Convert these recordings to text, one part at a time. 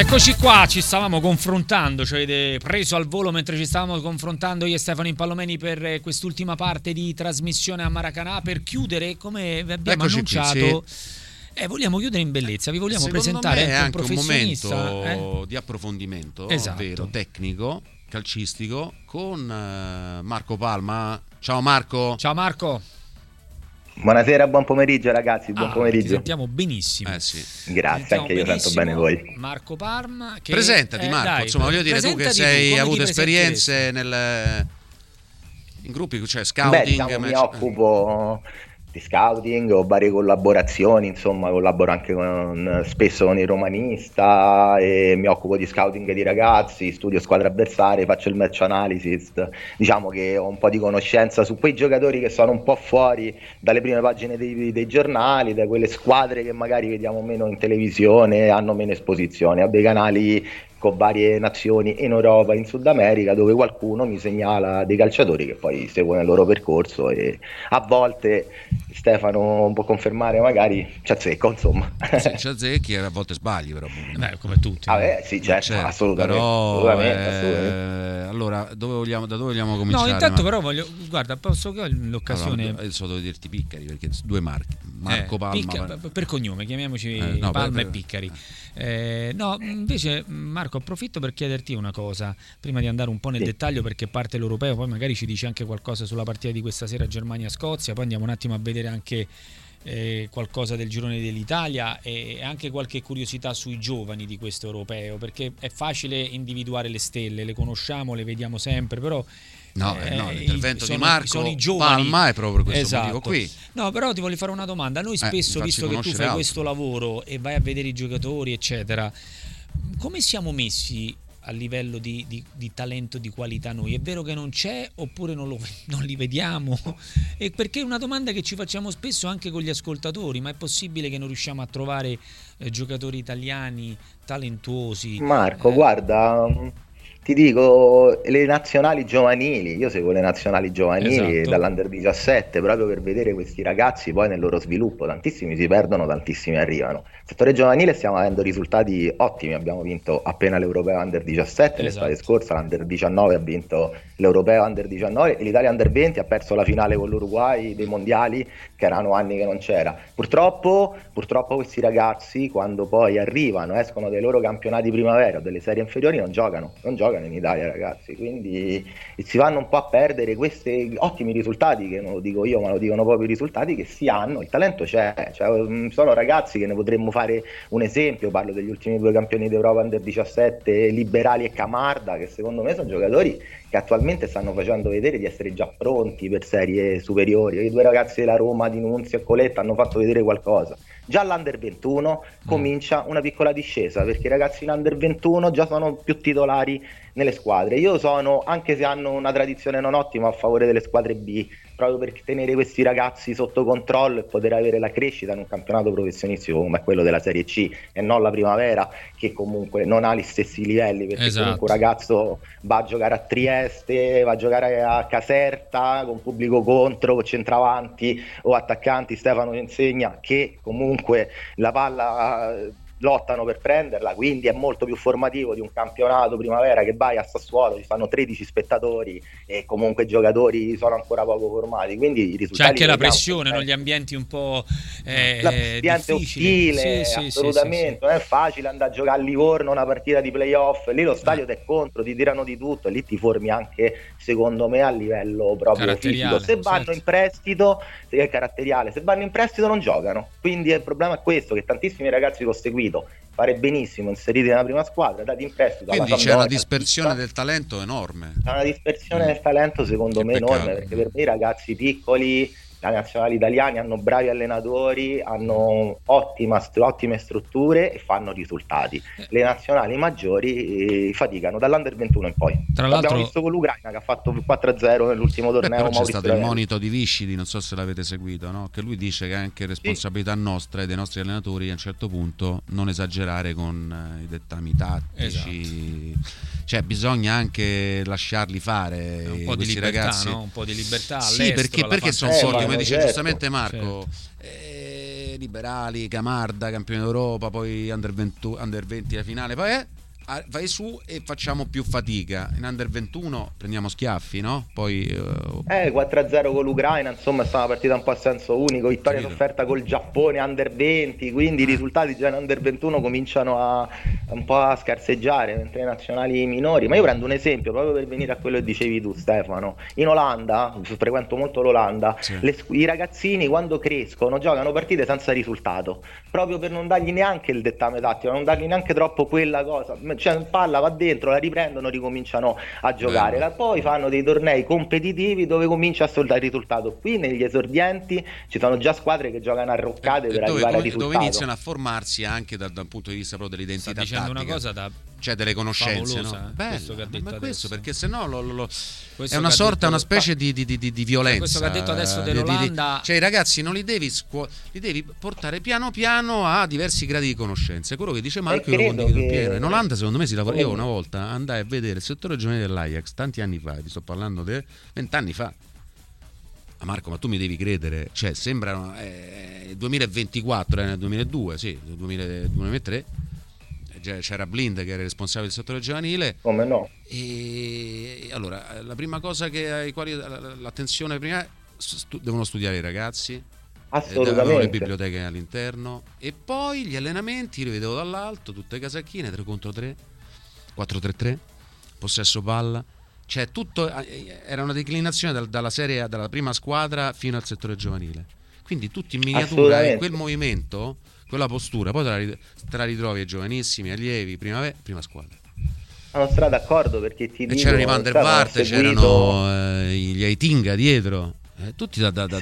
Eccoci qua, ci stavamo confrontando, ci avete preso al volo mentre ci stavamo confrontando io e Stefano Impallomeni per quest'ultima parte di trasmissione a Maracanã, per chiudere, come vi abbiamo annunciato, sì. Vogliamo chiudere in bellezza, vi vogliamo presentare me è anche un professionista, un momento di approfondimento, esatto, vero, tecnico, calcistico, con Marco Palma. Ciao Marco. Ciao Marco. Buonasera, buon pomeriggio ragazzi, buon pomeriggio. Ti sentiamo benissimo. Sì. Grazie, anche io sento bene voi. Marco Palma, che presentati Marco, dai, insomma voglio dire, tu che hai avuto esperienze in gruppi, cioè scouting. Diciamo, mi occupo di scouting, ho varie collaborazioni, insomma collaboro anche spesso con il Romanista e mi occupo di scouting di ragazzi, studio squadre avversarie, faccio il match analysis, diciamo che ho un po' di conoscenza su quei giocatori che sono un po' fuori dalle prime pagine dei giornali, da quelle squadre che magari vediamo meno in televisione, hanno meno esposizione, ho dei canali con varie nazioni in Europa, in Sud America, dove qualcuno mi segnala dei calciatori che poi seguono il loro percorso e a volte Stefano può confermare, magari ci azzecco, insomma. Sì, ci azzecchi e a volte sbagli, però. Come tutti. Sì, certo, assolutamente. Però, assolutamente. Allora, da dove vogliamo cominciare? No, intanto però guarda, posso che ho l'occasione. Allora, adesso devo dirti Piccari, perché due marchi, Marco Palma. Per cognome, chiamiamoci Palma e Piccari. No, invece Marco, approfitto per chiederti una cosa prima di andare un po' nel dettaglio, perché parte l'Europeo, poi magari ci dici anche qualcosa sulla partita di questa sera Germania-Scozia, poi andiamo un attimo a vedere anche qualcosa del girone dell'Italia e anche qualche curiosità sui giovani di questo Europeo, perché è facile individuare le stelle, le conosciamo, le vediamo sempre, però l'intervento di Marco Palma è proprio per questo motivo qui. No, però ti voglio fare una domanda. Noi spesso, visto che tu fai questo lavoro e vai a vedere i giocatori eccetera, come siamo messi a livello di talento, di qualità noi? È vero che non c'è oppure non li vediamo? E perché è una domanda che ci facciamo spesso anche con gli ascoltatori, ma è possibile che non riusciamo a trovare giocatori italiani talentuosi? Marco, guarda, ti dico, le nazionali giovanili, io seguo le nazionali giovanili, esatto, dall'Under 17, proprio per vedere questi ragazzi poi nel loro sviluppo, tantissimi si perdono, tantissimi arrivano. Nel settore giovanile stiamo avendo risultati ottimi, abbiamo vinto appena l'Europeo Under 17, l'estate scorsa l'Under 19 ha vinto l'Europeo Under 19 e l'Italia Under 20 ha perso la finale con l'Uruguay dei mondiali, che erano anni che non c'era. Purtroppo questi ragazzi, quando poi arrivano, escono dai loro campionati primavera o delle serie inferiori, non giocano in Italia, ragazzi, quindi si vanno un po' a perdere questi ottimi risultati, che non lo dico io ma lo dicono proprio i risultati che si hanno. Il talento c'è, sono ragazzi che ne potremmo fare un esempio, parlo degli ultimi due campioni d'Europa Under 17, Liberali e Camarda, che secondo me sono giocatori che attualmente stanno facendo vedere di essere già pronti per serie superiori. I due ragazzi della Roma, Di Nunzio e Coletta, hanno fatto vedere qualcosa. Già all'Under 21 comincia una piccola discesa, perché i ragazzi in Under 21 già sono più titolari nelle squadre. Io sono, anche se hanno una tradizione non ottima, a favore delle squadre B, proprio per tenere questi ragazzi sotto controllo e poter avere la crescita in un campionato professionistico come quello della Serie C e non la primavera, che comunque non ha gli stessi livelli, perché comunque un ragazzo va a giocare a Trieste, va a giocare a Caserta con pubblico contro, con centravanti o attaccanti. Stefano insegna che comunque la palla lottano per prenderla, quindi è molto più formativo di un campionato primavera che vai a Sassuolo, ci fanno 13 spettatori e comunque i giocatori sono ancora poco formati, quindi i risultati. C'è anche la pressione, no? Gli ambienti un po' l'ambiente ostile, assolutamente, non è facile andare a giocare a Livorno una partita di playoff, lì lo stadio ti è contro, ti tirano di tutto e lì ti formi anche, secondo me, a livello proprio fisico. Se vanno in prestito, caratteriale, se vanno in prestito non giocano, quindi il problema è questo, che tantissimi ragazzi che ho seguito fare benissimo inseriti nella prima squadra, dati in prestito. Quindi c'è una dispersione del talento enorme. C'è una dispersione del talento secondo me enorme, perché per me i ragazzi piccoli, la nazionale italiani hanno bravi allenatori, hanno ottime strutture e fanno risultati. Le nazionali maggiori faticano dall'Under 21 in poi. Tra l'altro abbiamo visto con l'Ucraina che ha fatto 4-0 nell'ultimo torneo. C'è stato il monito di Viscidi, non so se l'avete seguito, no? Che lui dice che è anche responsabilità nostra e dei nostri allenatori a un certo punto non esagerare con i dettami tattici. Cioè bisogna anche lasciarli fare un po' di libertà, ragazzi, no? Un po' di libertà sì, perché sono forti, come dice giustamente Marco, Liberali, Camarda, campione d'Europa, poi Under 20 la finale, poi vai su e facciamo più fatica. In Under 21 prendiamo schiaffi, no? Poi 4-0 con l'Ucraina, insomma è stata una partita un po' a senso unico, vittoria sofferta col Giappone Under 20, quindi i risultati già in Under 21 cominciano un po' a scarseggiare, mentre i nazionali minori. Ma io prendo un esempio proprio per venire a quello che dicevi tu, Stefano. In Olanda, frequento molto l'Olanda, sì. I ragazzini quando crescono giocano partite senza risultato, proprio per non dargli neanche il dettame tattico, non dargli neanche troppo quella cosa, cioè palla va dentro, la riprendono, ricominciano a giocare. Poi fanno dei tornei competitivi dove comincia a soldare il risultato. Qui negli esordienti ci sono già squadre che giocano arroccate per arrivare al risultato, dove iniziano a formarsi anche dal punto di vista proprio dell'identità tattica. Sta dicendo una cosa da cioè delle conoscenze, favolosa, no? Questo che ha detto questo perché sennò questo è una sorta, una specie di violenza. Questo che ha detto adesso dell'Olanda, cioè i ragazzi non li devi portare piano piano a diversi gradi di conoscenza. Quello che dice Marco io lo condivido in pieno. In Olanda secondo me si lavora. Io una volta andai a vedere il settore giovanile dell'Ajax tanti anni fa, ti sto parlando di 20 anni fa. Marco, ma tu mi devi credere, cioè sembrano 2024, nel 2002, sì, 2003 c'era Blind che era responsabile del settore giovanile. Come no? E allora la prima cosa ai quali l'attenzione prima devono studiare i ragazzi, assolutamente, le biblioteche all'interno, e poi gli allenamenti io li vedevo dall'alto, tutte casacchine, 3 contro 3, 4-3-3, possesso palla, cioè tutto era una declinazione dalla serie, dalla prima squadra fino al settore giovanile, quindi tutti in miniatura, in quel movimento, quella postura, poi te la ritrovi ai giovanissimi, allievi, prima squadra. Non sono d'accordo, perché ti dico, c'erano i Van der Vaart, c'erano gli Aitinga dietro, tutti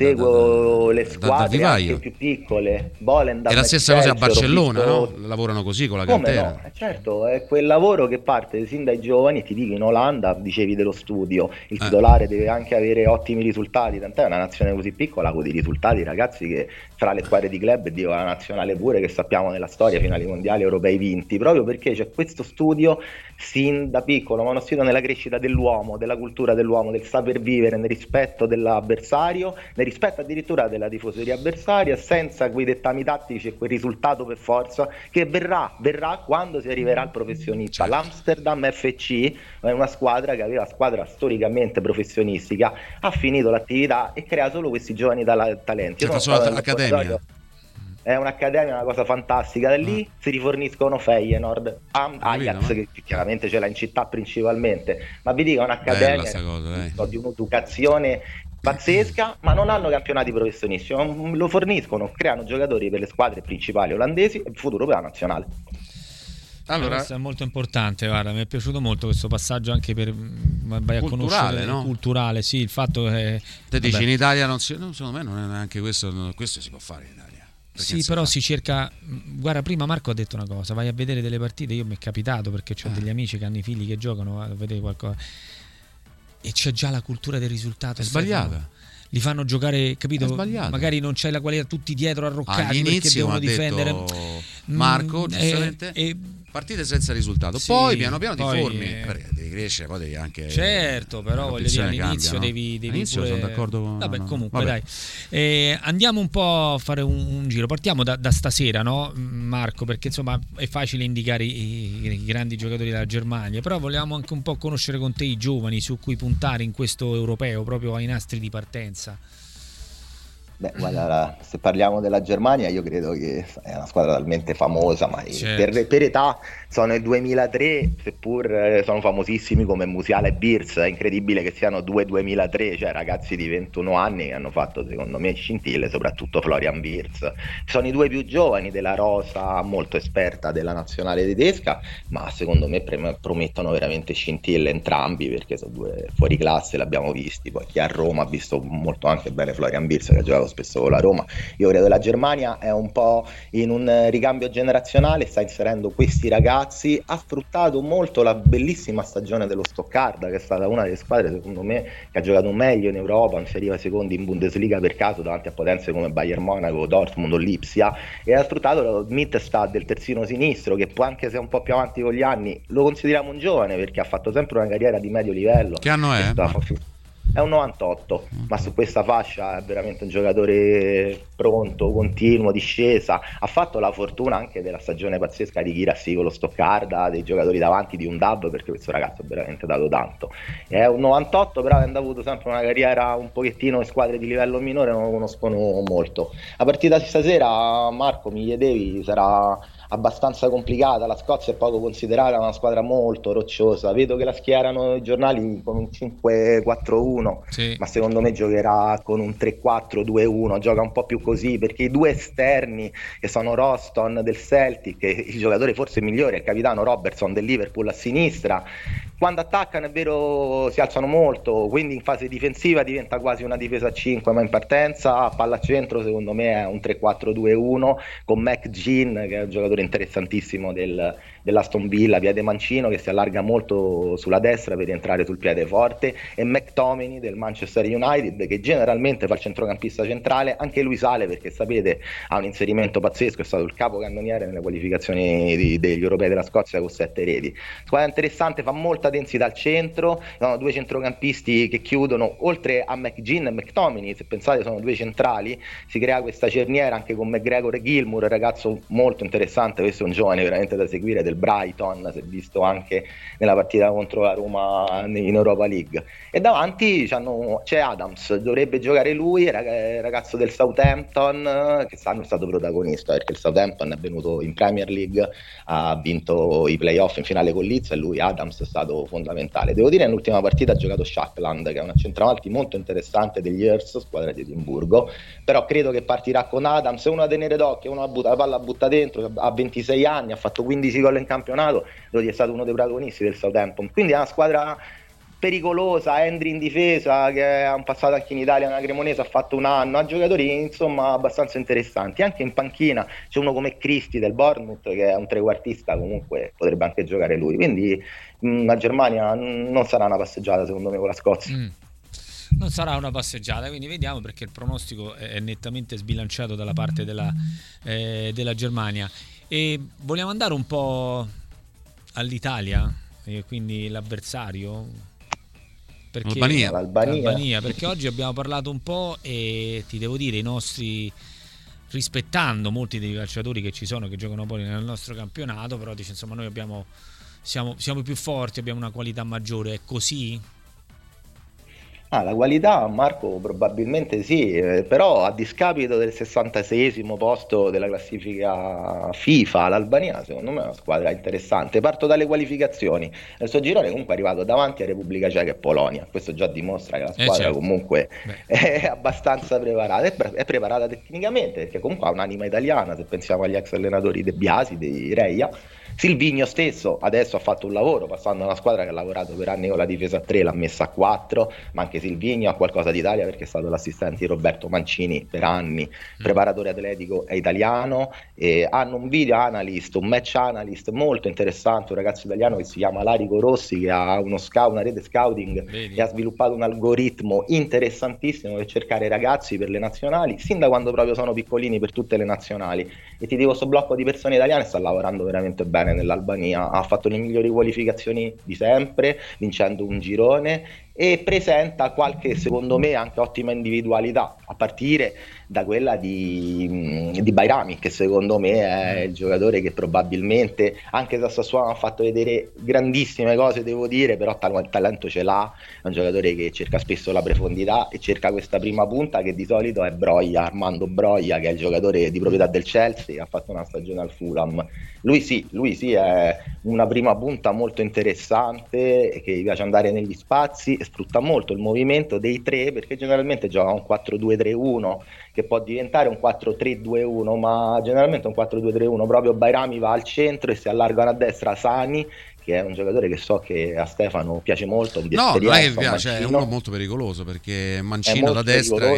seguo le squadre anche più piccole, Volendam, e la stessa cosa a Barcellona, no? Lavorano così con la cantera. No? Certo, è quel lavoro che parte sin dai giovani. Ti dico, in Olanda, dicevi dello studio, il titolare deve anche avere ottimi risultati, tant'è una nazione così piccola con dei risultati, ragazzi, che fra le squadre di club, e dico la nazionale pure, che sappiamo nella storia, finali mondiali, europei vinti, proprio perché c'è questo studio sin da piccolo, ma uno studio nella crescita dell'uomo, della cultura dell'uomo, del saper vivere nel rispetto dell'avversario, nel rispetto addirittura della tifoseria avversaria, senza quei dettami tattici e quel risultato per forza che verrà quando si arriverà al professionista. Certo. L'Amsterdam FC è una squadra che aveva squadra storicamente professionistica, ha finito l'attività e crea solo questi giovani talenti. Accademia. È un'accademia, una cosa fantastica. Da lì si riforniscono Feyenoord, Ajax, che chiaramente ce l'ha in città principalmente, ma vi dico, è un'accademia di un'educazione pazzesca, ma non hanno campionati professionistici, lo forniscono, creano giocatori per le squadre principali olandesi e il futuro per la nazionale. Allora, questo è molto importante, guarda, mi è piaciuto molto questo passaggio anche per vai a conoscere, no? Culturale, sì, il fatto che te dici in Italia secondo me non è neanche questo si può fare in Italia. Sì, però si cerca. Guarda, prima Marco ha detto una cosa, vai a vedere delle partite, io mi è capitato perché ho degli amici che hanno i figli che giocano, a vedere qualcosa e c'è già la cultura del risultato. È sbagliata. Li fanno giocare, capito? Magari non c'è la qualità, tutti dietro arroccati perché devono difendere. Marco, giustamente, partite senza risultato, sì, poi piano piano ti formi, perché devi crescere, poi devi anche. Certo, però voglio dire, all'inizio cambia, no? devi all'inizio pure. Sono d'accordo con. Vabbè, comunque dai. Andiamo un po' a fare un giro. Partiamo da stasera, no, Marco? Perché insomma è facile indicare i grandi giocatori della Germania, però volevamo anche un po' conoscere con te i giovani su cui puntare in questo europeo, proprio ai nastri di partenza. Beh, guarda, se parliamo della Germania, io credo che è una squadra talmente famosa, ma certo, per età sono il 2003, seppur sono famosissimi come Musiala e Wirtz. È incredibile che siano 2003, cioè ragazzi di 21 anni che hanno fatto secondo me scintille, soprattutto Florian Wirtz. Sono i due più giovani della rosa molto esperta della nazionale tedesca, ma secondo me promettono veramente scintille entrambi, perché sono due fuori classe, l'abbiamo visti. Poi chi a Roma ha visto molto anche bene Florian Wirtz, che ha giocato spesso con la Roma. Io credo che la Germania è un po' in un ricambio generazionale, sta inserendo questi ragazzi, ha sfruttato molto la bellissima stagione dello Stoccarda, che è stata una delle squadre secondo me che ha giocato meglio in Europa, inseriva secondi in Bundesliga per caso davanti a potenze come Bayern Monaco, Dortmund o Lipsia, e ha sfruttato lo Mittelstadt del terzino sinistro, che può, anche se è un po' più avanti con gli anni, lo consideriamo un giovane perché ha fatto sempre una carriera di medio livello. Che anno è? È un 98, ma su questa fascia è veramente un giocatore pronto, continuo, discesa. Ha fatto la fortuna anche della stagione pazzesca di Girassi con lo Stoccarda, dei giocatori davanti, di un dub, perché questo ragazzo ha veramente dato tanto. È un 98, però avendo avuto sempre una carriera un pochettino in squadre di livello minore, non lo conoscono molto. La partita di stasera, Marco, mi chiedevi, sarà abbastanza complicata. La Scozia è poco considerata una squadra molto rocciosa. Vedo che la schierano i giornali con un 5-4-1, sì, ma secondo me giocherà con un 3-4-2-1, gioca un po' più così, perché i due esterni che sono Roston del Celtic, il giocatore forse migliore, il capitano Robertson del Liverpool a sinistra, quando attaccano è vero si alzano molto, quindi in fase difensiva diventa quasi una difesa a 5, ma in partenza a palla a centro secondo me è un 3-4-2-1 con McGinn, che è un giocatore interessantissimo dell'Aston Villa, piede mancino, che si allarga molto sulla destra per entrare sul piede forte, e McTominay del Manchester United, che generalmente fa il centrocampista centrale. Anche lui sale perché sapete ha un inserimento pazzesco, è stato il capocannoniere nelle qualificazioni degli europei della Scozia con 7 reti. Squadra interessante, fa molta densità al centro, sono due centrocampisti che chiudono, oltre a McGinn e McTominay, se pensate sono due centrali, si crea questa cerniera anche con McGregor e Gilmour, ragazzo molto interessante, questo è un giovane veramente da seguire del Brighton, si è visto anche nella partita contro la Roma in Europa League. E davanti c'è Adams, dovrebbe giocare lui, ragazzo del Southampton, che quest'anno è stato protagonista perché il Southampton è venuto in Premier League, ha vinto i playoff in finale con Leeds e lui, Adams, è stato fondamentale. Devo dire nell'ultima partita ha giocato Shackland, che è una centravanti molto interessante degli Hearts, squadra di Edimburgo, però credo che partirà con Adams, è uno da tenere d'occhio, uno la palla butta dentro, ha 26 anni, ha fatto 15 gol in campionato, è stato uno dei protagonisti del Southampton, quindi è una squadra pericolosa. Henry in difesa, che ha un passato anche in Italia, una Cremonese, ha fatto un anno, ha giocatori insomma abbastanza interessanti. Anche in panchina c'è uno come Christie del Bournemouth, che è un trequartista, comunque potrebbe anche giocare lui, quindi la Germania non sarà una passeggiata secondo me con la Scozia. Non sarà una passeggiata, quindi vediamo, perché il pronostico è nettamente sbilanciato dalla parte della Germania. E vogliamo andare un po' all'Italia, quindi l'avversario, perché Albania, perché oggi abbiamo parlato un po' e ti devo dire, i nostri, rispettando molti dei calciatori che ci sono, che giocano poi nel nostro campionato, però dice insomma noi siamo più forti, abbiamo una qualità maggiore, è così? La qualità, Marco, probabilmente sì, però a discapito del 66esimo posto della classifica FIFA, l'Albania secondo me è una squadra interessante. Parto dalle qualificazioni. Nel suo girone comunque è arrivato davanti a Repubblica Ceca e Polonia, questo già dimostra che la squadra certo. Comunque è abbastanza preparata, è preparata tecnicamente, perché comunque ha un'anima italiana, se pensiamo agli ex allenatori De Biasi, di Reia. Silvigno stesso adesso ha fatto un lavoro, passando a una squadra che ha lavorato per anni con la difesa a 3, l'ha messa a 4, ma anche Silvigno ha qualcosa d'Italia perché è stato l'assistente di Roberto Mancini per anni, preparatore atletico, è italiano, e hanno un video analyst, un match analyst molto interessante, un ragazzo italiano che si chiama Larico Rossi, che ha una rete scouting e ha sviluppato un algoritmo interessantissimo per cercare ragazzi per le nazionali, sin da quando proprio sono piccolini, per tutte le nazionali. E ti dico, questo blocco di persone italiane sta lavorando veramente bene nell'Albania, ha fatto le migliori qualificazioni di sempre, vincendo un girone, e presenta qualche, secondo me, anche ottima individualità, a partire da quella di Bayrami, che secondo me è il giocatore che probabilmente, anche se a Sassuolo ha fatto vedere grandissime cose, devo dire, però talento ce l'ha, è un giocatore che cerca spesso la profondità e cerca questa prima punta, che di solito è Broja, Armando Broja, che è il giocatore di proprietà del Chelsea, ha fatto una stagione al Fulham. Lui sì, è una prima punta molto interessante, che gli piace andare negli spazi e sfrutta molto il movimento dei tre, perché generalmente gioca un 4-2-3-1 che può diventare un 4-3-2-1, ma generalmente un 4-2-3-1. Proprio Bayrami va al centro e si allargano a destra Sani, che è un giocatore che so che a Stefano piace molto. No, non è che piace, è uno molto pericoloso, perché Mancino da destra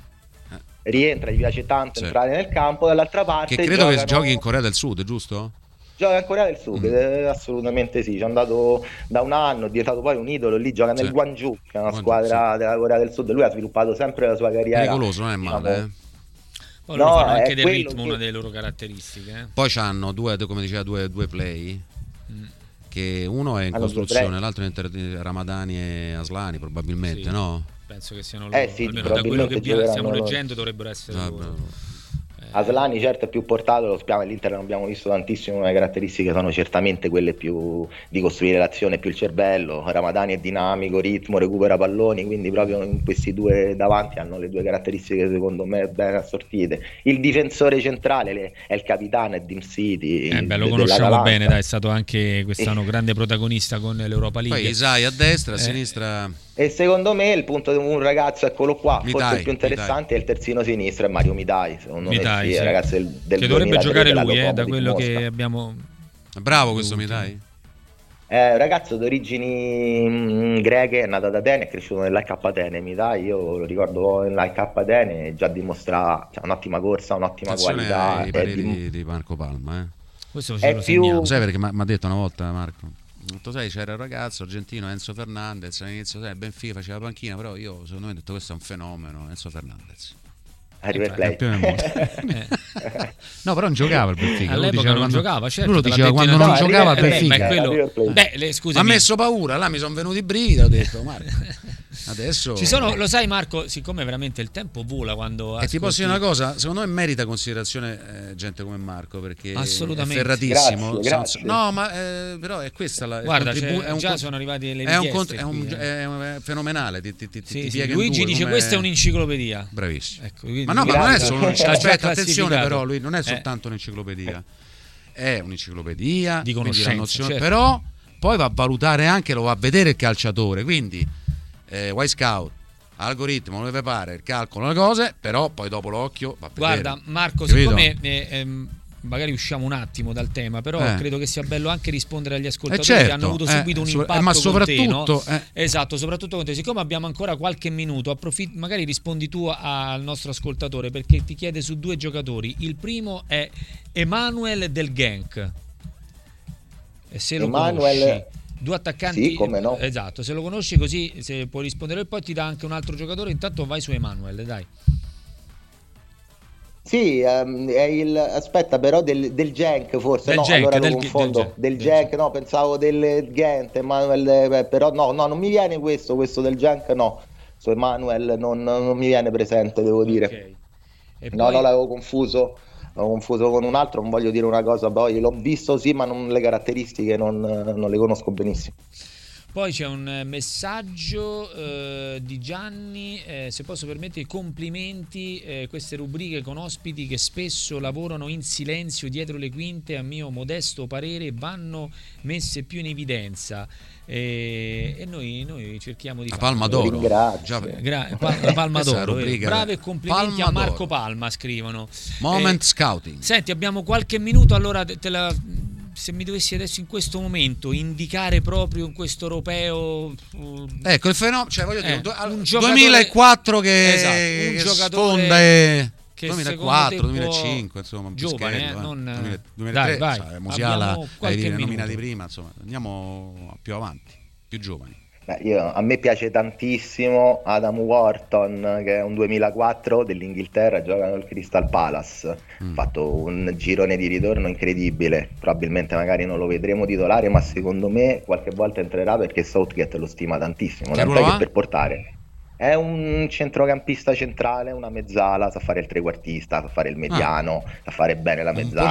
rientra, gli piace tanto entrare nel campo. Dall'altra parte, che credo che giochi in Corea del Sud, giusto? Gioca in Corea del Sud, assolutamente sì, c'è andato da un anno, è diventato poi un idolo lì, gioca nel Gwangju, che è una squadra della Corea del Sud. Lui ha sviluppato sempre la sua carriera. Pericoloso, non è male, Poi fanno anche del ritmo, una delle loro caratteristiche. Poi c'hanno due, come diceva, due play, che uno è in costruzione, l'altro è Ramadani e Aslani, probabilmente, sì. No? penso che siano loro, sì, almeno da quello che stiamo leggendo dovrebbero essere loro. Aslani certo è più portato, lo spiamo, l'Inter non abbiamo visto tantissimo, le caratteristiche sono certamente quelle più di costruire l'azione, più il cervello. Ramadani è dinamico, ritmo, recupera palloni, quindi proprio in questi due davanti hanno le due caratteristiche secondo me ben assortite. Il difensore centrale è il capitano, è Dim City, lo conosciamo bene, dai, è stato anche quest'anno grande protagonista con l'Europa League. Poi Isai a destra, a sinistra. E secondo me il punto di un ragazzo, eccolo qua, forse il più interessante è il terzino sinistro, è Mario Mitai, secondo me sì. Ragazzi del che dovrebbe giocare lui, da quello che abbiamo. Bravo questo Mitai. Ragazzo d'origini greche, è nato ad Atene, è cresciuto nell'AEK Atene. Mitai, io lo ricordo nell'AEK Atene, già dimostra un'ottima corsa, un'ottima qualità. I pareri di Marco Palma, Questo ce lo segniamo. Sai perché mi ha detto una volta Marco? Tu sai, c'era un ragazzo argentino, Enzo Fernandez, all'inizio Benfica faceva panchina, però io secondo me ho detto questo è un fenomeno, Enzo Fernandez. No, però non giocava il Benfica. All'epoca non giocava, certo. Lui lo diceva quando non giocava il Benfica. Scusa, ha messo paura, là mi sono venuti i brividi, ho detto Marco. Adesso ci sono, lo sai Marco, siccome veramente il tempo vola quando e ti posso dire una cosa, secondo me merita considerazione gente come Marco, perché assolutamente è ferratissimo. Grazie. No, ma però è questa la guarda, già sono arrivati le richieste. È fenomenale. Luigi dice questa è un'enciclopedia. Bravissimo. Ecco, ma no, ma non è solo aspetta, attenzione, però lui non è soltanto un'enciclopedia, è un'enciclopedia di conoscenze, certo. Però poi va a valutare anche, lo va a vedere il calciatore, quindi Y Scout, algoritmo, non le pare, il calcolo, le cose, però poi dopo l'occhio va a vedere. Guarda Marco, siccome magari usciamo un attimo dal tema, però credo che sia bello anche rispondere agli ascoltatori che hanno avuto subito un impatto ma soprattutto, con te, no? Esatto, soprattutto con te. Siccome abbiamo ancora qualche minuto, magari rispondi tu al nostro ascoltatore, perché ti chiede su due giocatori. Il primo è Emanuel del Genk, e se lo conosci, due attaccanti, sì, come no. Esatto, se lo conosci, così se puoi rispondere, e poi ti dà anche un altro giocatore. Intanto vai su Emanuel, dai. Sì, è aspetta, però del Genk forse, no, allora lo confondo, del Genk, no, pensavo del Ghent, Emanuel, però no, non mi viene questo del Genk, no, su Emanuel non mi viene presente, devo dire. No, l'avevo confuso con un altro, non voglio dire una cosa, poi l'ho visto sì, ma le caratteristiche non le conosco benissimo. Poi c'è un messaggio di Gianni, se posso permettere, complimenti, queste rubriche con ospiti che spesso lavorano in silenzio dietro le quinte, a mio modesto parere vanno messe più in evidenza, e noi cerchiamo di la Palma d'Oro, la Palma d'Oro, bravo, e complimenti a Marco Palma, scrivono. Moment Scouting. Senti, abbiamo qualche minuto, allora se mi dovessi adesso in questo momento indicare proprio in questo europeo, ecco il fenomeno, cioè voglio dire, un 2004 che, esatto, un giocatore sfonda, che 2004, 2005, insomma, giovane, non 2003, vai. Musiala, nominati prima, insomma, andiamo più avanti, più giovani. A me piace tantissimo Adam Wharton, che è un 2004 dell'Inghilterra, gioca nel Crystal Palace, ha fatto un girone di ritorno incredibile, probabilmente magari non lo vedremo titolare, ma secondo me qualche volta entrerà perché Southgate lo stima tantissimo, tant'è che per portare è un centrocampista centrale, una mezzala, sa fare il trequartista, sa fare il mediano, sa fare bene la mezzala,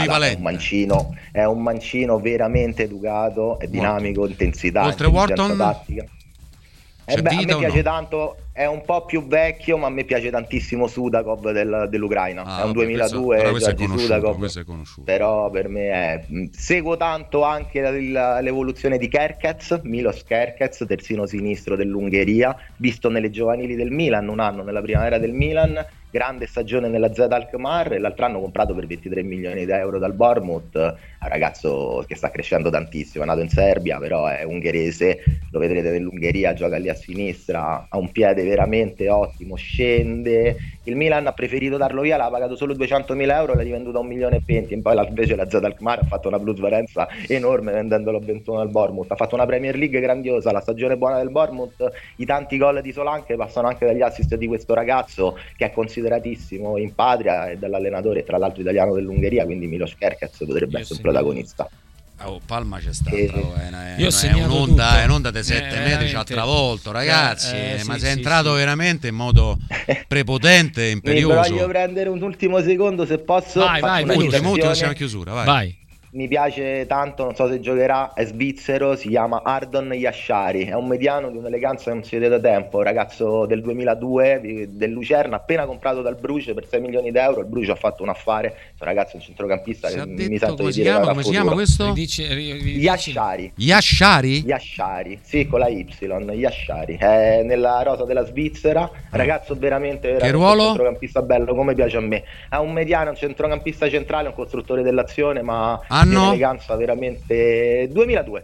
è un mancino veramente educato, è dinamico, intensità, oltre Wharton tattica. A me piace tanto, è un po' più vecchio, ma a me piace tantissimo Sudakov dell'Ucraina, è un 2002, Sudakov, però per me seguo tanto anche l'evoluzione di Kerkez, Milos Kerkez, terzino sinistro dell'Ungheria, visto nelle giovanili del Milan, un anno nella primavera del Milan, grande stagione nella Z Alkmaar, e l'altro anno comprato per 23 milioni di euro dal Bournemouth, un ragazzo che sta crescendo tantissimo, è nato in Serbia, però è ungherese, lo vedrete nell'Ungheria, gioca lì a sinistra, ha un piede veramente ottimo, scende, il Milan ha preferito darlo via, l'ha pagato solo 200.000 euro, l'ha rivenduto a 1,20 milioni, e poi invece la Z Alkmaar ha fatto una plusvalenza enorme vendendolo a 21 al Bournemouth, ha fatto una Premier League grandiosa, la stagione buona del Bournemouth, i tanti gol di Solanke passano anche dagli assist di questo ragazzo che è consideratissimo in patria e dall'allenatore, tra l'altro italiano dell'Ungheria, quindi Milos Kerkez potrebbe essere un protagonista. Palma c'è stata, è un'onda di 7 metri, ci ha travolto, ragazzi, ma sei entrato veramente in modo prepotente e imperioso. Mi voglio prendere un ultimo secondo, se posso. Vai, ultimo, siamo a chiusura, vai. Mi piace tanto, non so se giocherà, è svizzero, si chiama Ardon Yashari, è un mediano di un'eleganza che non si vede da tempo, ragazzo del 2002 del Lucerna, appena comprato dal Bruges per 6 milioni d'euro. Il Bruges ha fatto un affare, è un ragazzo, un centrocampista che mi sento di dire come si chiama questo? Yashari. Yashari, sì, con la Y, Yashari, è nella rosa della Svizzera, ragazzo veramente che ruolo? Un centrocampista bello, come piace a me, è un mediano, un centrocampista centrale, un costruttore dell'azione, ma eleganza veramente. 2002,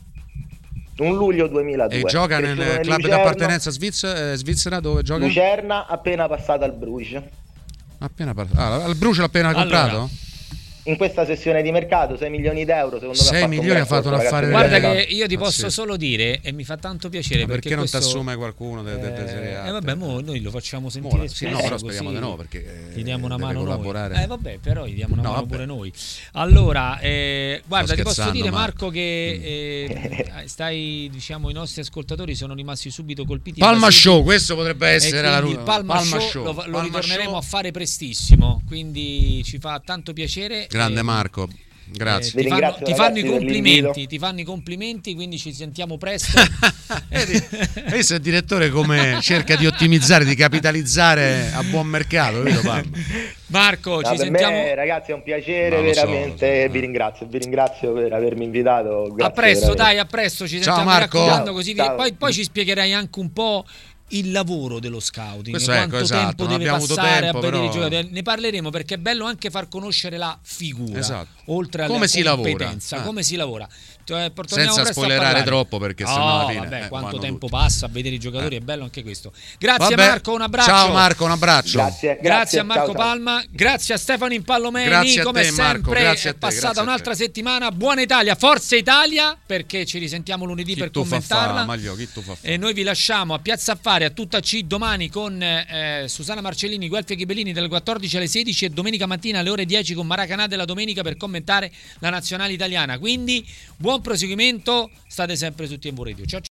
un luglio 2002, e gioca nel club di appartenenza svizzera, dove gioca? Lucerna, appena passata al Bruges. Al Bruges l'ha appena comprato? In questa sessione di mercato 6 milioni d'euro, secondo me 6 milioni ha fatto un affare. Guarda che io ti posso solo dire, e mi fa tanto piacere, perché non ti assume qualcuno Serie A? Vabbè, noi lo facciamo sentire spesso, no, però speriamo di no, perché gli diamo una mano collaborare. Noi. Vabbè, però gli diamo una mano pure noi. Allora, guarda, ti posso dire, Marco, che stai, diciamo, i nostri ascoltatori sono rimasti subito colpiti. Palma Show, questo potrebbe essere il Palma Show lo ritorneremo a fare prestissimo, quindi ci fa tanto piacere. Grande Marco, grazie. Ti fanno i complimenti, quindi ci sentiamo presto. Questo è il direttore come cerca di ottimizzare, di capitalizzare a buon mercato, vedo Marco, ci sentiamo. Me, ragazzi, è un piacere, veramente. Vi ringrazio per avermi invitato. Grazie, a presto, veramente. A presto, ci sentiamo. Ciao Marco. Così poi ci spiegherai anche un po' il lavoro dello scouting, quanto tempo deve passare a vedere i giocatori. Ne parleremo, perché è bello anche far conoscere la figura, oltre alla competenza, come si lavora. Senza spoilerare troppo, perché sennò alla fine quanto tempo passa a vedere i giocatori, è bello anche questo. Grazie Marco, un abbraccio. Ciao Marco, un abbraccio. Grazie a Marco Palma, grazie a Stefano Impallomeni, come sempre. È passata un'altra settimana. Buona Italia, Forza Italia, perché ci risentiamo lunedì per commentarla. E noi vi lasciamo a Piazza Affari, a tutta C, domani con Susanna Marcellini, Guelfi e Ghibellini dalle 14 alle 16 e domenica mattina alle ore 10 con Maracanà della domenica per commentare la nazionale italiana. Quindi buon proseguimento, state sempre su TMV Radio. Ciao.